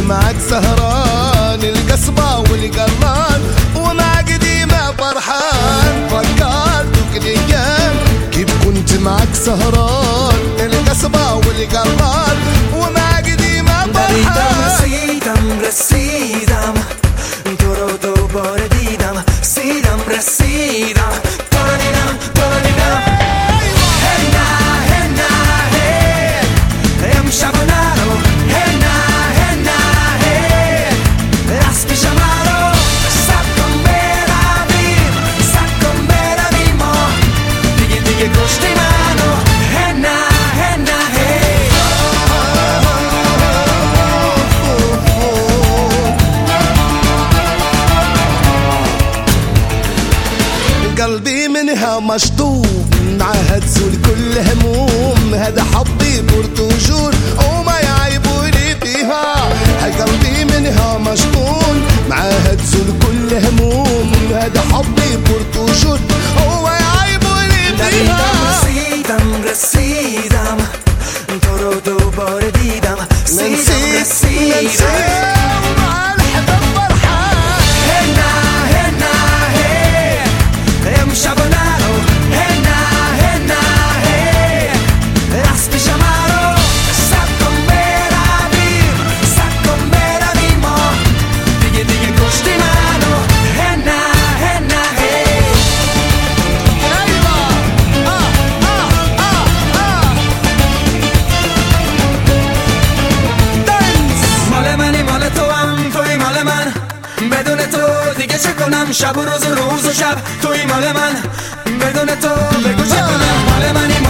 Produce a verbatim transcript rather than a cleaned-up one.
معك سهران القصبة والقران ومع قديمة فرحان فكرتك الأيام كيف كنت معك سهران القصبة والقران ومع قديمة فرحان رسیدم رسیدم تو رو دوباره دیدم سیدم رسیدم تو رو دیدم تو رو دیدم هی نه هی نه هی امشب نرو هی نه هی نه هی از پیش مرو سب کن برویم سب کن برویم ما دیگه دیگه کشتی منو هی نه هی نه هی قلبي منها مشطوب معها تزول كل هموم هذا حبي برتجول وما يعيبوني فيها هاي قلبي منها مشطول معها تزول كل هموم هذا حبي برتجول وما يعيبوني فيها رسیدم رسیدم تو رو دوباره دیدم سیدم رسیدم امشب نرو هی نه هی نه هی از پیش مرو سب کن برویم سب کن برویم ما دیگه دیگه کشتی منو هی نه هی نه هی مال منی مال تو هم توی مال من بدون تو دیگه چه کنم شب و روز و روز و شب توی مال من بدون تو بگو چه کنم مال منی